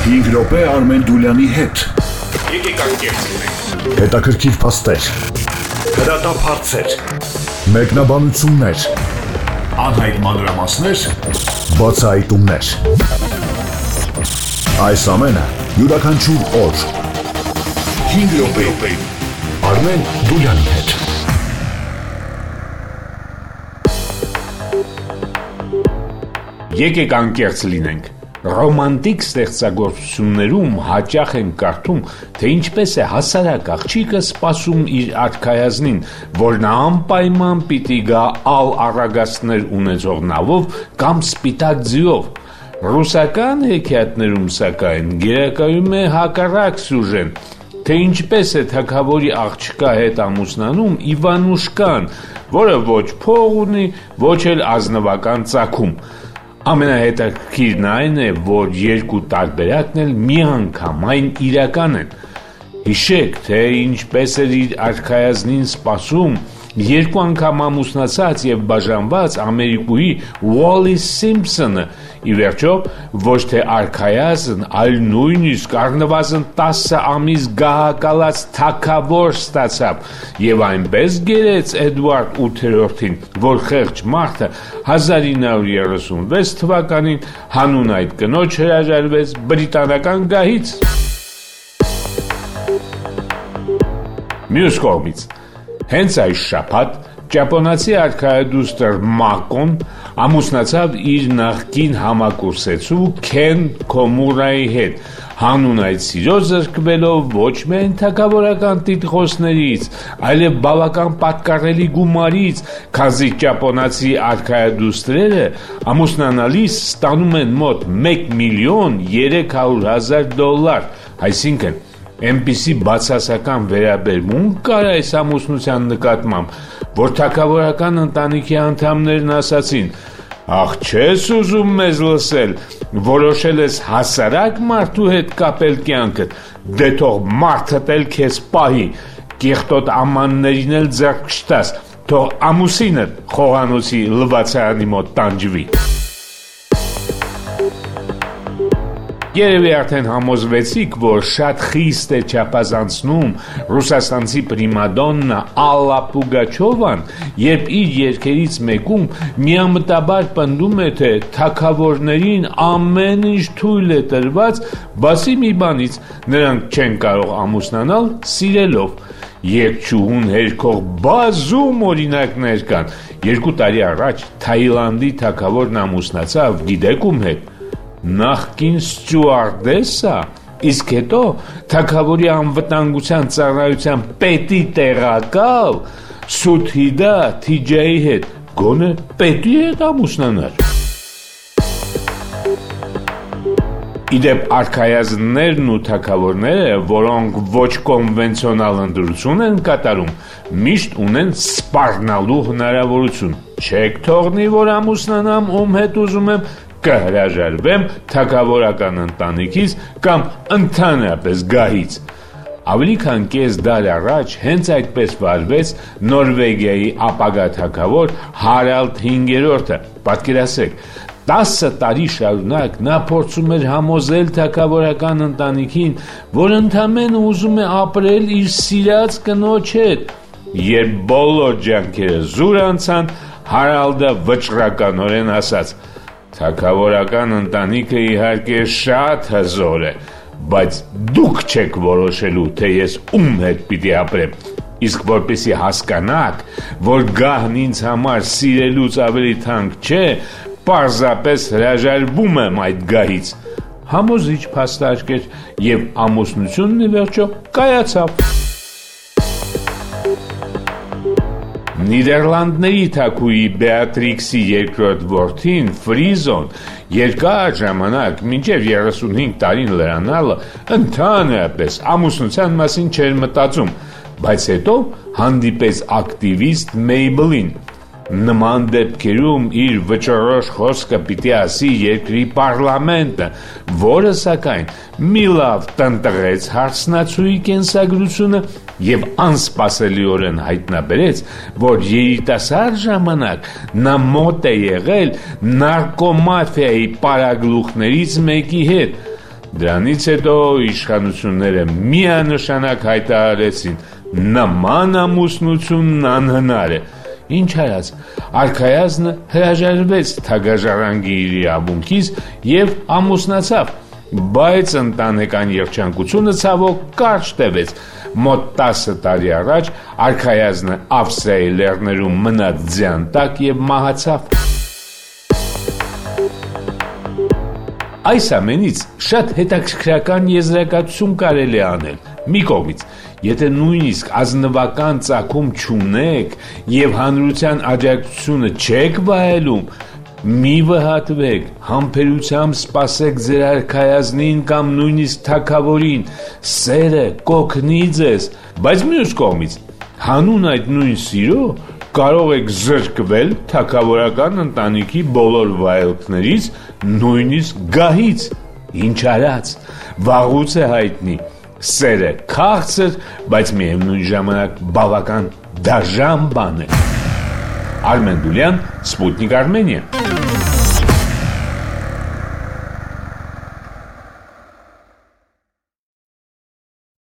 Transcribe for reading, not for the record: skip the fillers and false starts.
5 րոպե Արմեն Դուլյանի հետ։ Եկեք անկեղծենք։ Հետաքրքիր փաստեր, հրատապ հարցեր, մեկնաբանություններ, անհայտ մանրամասներ, բացահայտումներ։ Այս ամենը յուրաքանչյուր օր 5 րոպե Արմեն Դուլյանի հետ։ Եկեք անկեղծ լինենք։ Ռոմանտիկ ստեղծագործություններում հաճախ են կարդում, թե ինչպես է հասարակ աղջիկը սպասում իր արքայազնին, որ նա անպայման պիտի գա ալ առագաստներ ունեցող նավով կամ սպիտակ ձիով։ Ռուսական հեքիաթներում սակայն գերակայում է հակառակ սյուժեն, թե ինչպես է թագավորի աղջկա հետ ամուսնանում Իվանուշկան, որը ոչ փող ունի, ոչ էլ ազնվական ծագում։ Ամենահետաքրքիրն այն է, որ երկու տարբերակն էլ միանգամայն իրական են։ Հիշեք, թե ինչպես էր իր արքայազնին սպասում երկու անգամ ամուսնացած եւ բաժանված Ամերիկուհի Ուոլլիս Սիմփսոնը, ի վերջո ոչ թե արքայազն, այլ նույնիսկ առնվազն 10 ամիս գահակալած թագավոր ստացավ եւ այնպես գերեց Էդվարդ 8-րդին, որ խեղճ մարդը 1936 թվականին հանուն այդ կնոջ հրաժարվեց բրիտանական գահից։ Մյուս կողմից հենց այս շաբաթ ճապոնացի արքայադուստր Մակոն ամուսնացավ իր նախկին համակուրսեցու Քեն Քոմուրայի հետ, հանուն այդ սիրո զրկվելով ոչ միայն թագավորական տիտղոսներից, այլև բավական պատկառելի գումարից, քանզի ճապոնացի արքայադուստրերը ամուսնանալիս ստանում են մոտ $1,300,000, այսինքն այնպիսի բացասական վերաբերմունք կար այս ամուսնության նկատմամբ, որ թագավորական ընտանիքի անդամներն ասացին. «Ախ, չես ուզում մեզ լսել, որոշել ես հասարակ մարդու հետ կապել կյանքդ, դե թող մարդդ էլ քեզ պահի, կեղտոտ ամաններին էլ ձեռք չտաս, թող ամուսինդ խոհանոցի լվացարանի մոտ տանջվի»։ Երևի արդեն համոզվեցիք, որ շատ խիստ է չափազանցնում ռուսաստանցի պրիմադոննա Ալլա Պուգաչովան, երբ իր երգերից մեկում միամտաբար պնդում է, թե թագավորներին ամեն ինչ թույլ է տրված, բացի մի բանից, նրանք չեն կարող ամուսնանալ սիրելով։ Երգչուհուն հերքող բազում օրինակներ կան։ 2 տարի առաջ Թաիլանդի թագավորն ամուսնացավ գիտեք ում հետ։ Նախկին ստյուարդեսա, իսկ հետո թագավորի անվտանգության ծառայության պետի տեղակալ Սութհիդա Թիջայի հետ, գոնե պետի հետ ամուսնանար։ Իդեպ արքայազններն ու թագավորները, որոնք ոչ կոնվենցիոնալ ընտրություն են կատարում, միշտ ունեն սպառնալու հնարավորություն։ Չեք թողնի, որ ամուսնանամ, ում հետ ուզում եմ, կհրաժարվեմ թագավորական ընտանիքից կամ ընդհանրապես գահից։ Ավելի քան կես դար առաջ հենց այդպես վարվեց Նորվեգիայի ապագա թագավոր Հարալդ 5-րդը։ Պատկերացրեք, 10 տարի շարունակ նա փորձում էր համոզել թագավորական ընտանիքին, որ ընդամենը ուզում է ապրել իր սիրած կնոջ հետ։ Երբ բոլոր ջանքերը զուր անցան, Հարալդը վճռականորեն ասաց. «Թագավորական ընտանիքը իհարկե շատ հզոր է, բայց դուք չեք որոշելու, թե ես ում հետ պիտի ապրեմ, իսկ որպեսզի հասկանաք, որ գահն ինձ համար սիրելուց ավելի թանկ չէ, պարզապես հրաժարվում եմ այդ գահից»։ Համոզիչ փաստարկ էր եւ ամուսնությունն ի վերջո կայացավ։ Նիդերլանդների թագուհի Բեատրիքսի երկրորդ որդին Ֆրիզոն երկար ժամանակ, մինչև 35 տարին լրանալը, ընդհանրապես ամուսնության մասին չէր մտածում, բայց հետո հանդիպեց ակտիվիստ Մեյբլին։ Նման դեպքերում իր վճռորոշ խոսքը պիտի ասի երկրի պարլամենտը, որը սակայն մի լավ տնտղեց հարցնացուի կենսագրությունը եւ անսպասելիորեն հայտնաբերեց, որ երիտասարդ ժամանակ նա մոտ է եղել նարկոմաֆիայի պարագլուխներից մեկի հետ։ Դրանից հետո իշխանությունները միանշանակ հայտարարեցին նման ամուսնությունն անհնար է։ Ինչ արած, արքայազնը հրաժարվեց թագաժառանգի իր իրավունքից եւ ամուսնացավ, բայց ընտանեկան երջանկությունը ցավոք կարճ տևեց։ Մոտ 10 տարի առաջ արքայազնը Ավստրիայի լեռներում մնաց ձյան տակ եւ մահացավ։ Այս ամենից շատ հետաքրքրական եզրակացություն կարելի է անել։ Մի կողմից, եթե նույնիսկ ազնվական ծագում չունեք եւ հանրության աջակցությունը չեք վայելում, մի վհատվեք, համբերությամբ սպասեք ձեր արքայազնին կամ նույնիսկ թագավորին, սերը կօգնի ձեզ, բայց մյուս կողմից, հանուն այդ նույն սիրո կարող եք զրկվել թագավորական ընտանիքի բոլոր վայելքներից, նույնիսկ գահից։ Ինչ արած, վաղուց է հայտնի, սերը քաղցր, բայց միևնույն ժամանակ բավական դաժան բան է։ Արմեն Դուլյան, Սպուտնիկ Արմենիա։